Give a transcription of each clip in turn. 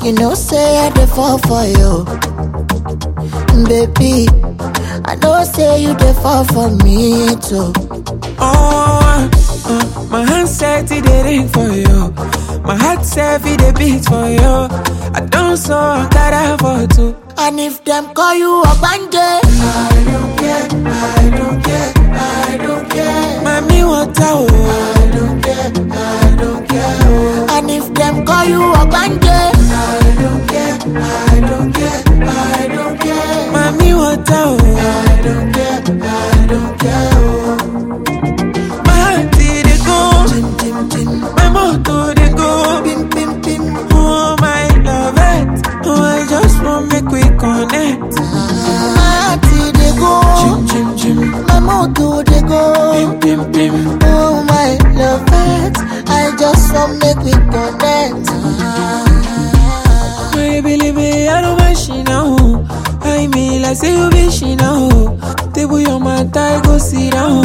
You know say I dey fall for you, baby. I know say you dey fall for me too. My hand said it dey ring for you. My heart said it dey beat for you. I don't so gotta for two. And if them call you a bandit, I don't care, I don't care, I don't care. Mami water, oh. I don't care, I don't care. And if them call you a bandit, I don't care, I don't care, I don't care. Mami water, oh. I don't care, I don't care. My heart did it go, Tim, tim, tim. my motor did go, Pim, pim, pim. oh my love it. Oh, I just want make we connect. My heart dey go, Chim, chim, chim. my motor dey go. Pim, pim, pim. Oh my love it, I just want make we connect. My baby, I don't mind she now. I mean, like say you be she now. Table your mat, I go sit down.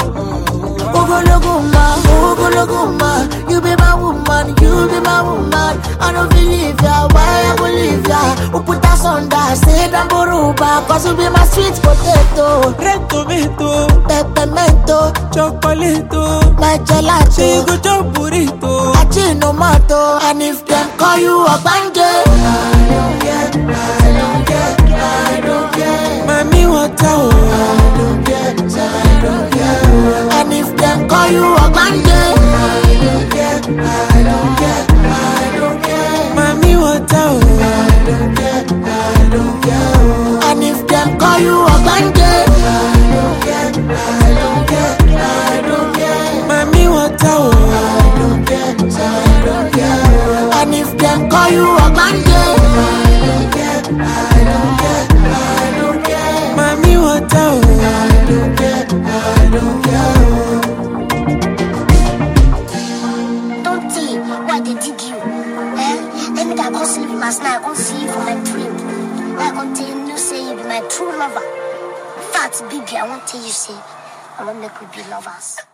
Ogologuma, you be my woman, you be my woman. I don't believe ya, why I will leave ya? Who put us on that, say that boruba, cause you be my sweet potato. Red tomato, Peppermento, chocolate, my gelato. say go chop burrito. Achinomato, and if them call you a bandit, I don't care, I don't care, I don't care. Mami water, oh. I don't care, I don't care. And if them call you a bandit, I don't care, I don't care, I don't care. Mami water, oh. I don't care, I don't care. And if them call you a bandit, I don't care, I don't care, I don't care. Mami water, oh. I don't care, I don't care. And if them call you a bandit, I don't care, I don't care, I don't care. Mami water, oh. I don't care, I don't care. Don't tell why they dig you. Let me that go sleep last night. I go see you for my dream. I go tell you say you be my true lover. Fat baby, I won't tell you say I won't make we be lovers.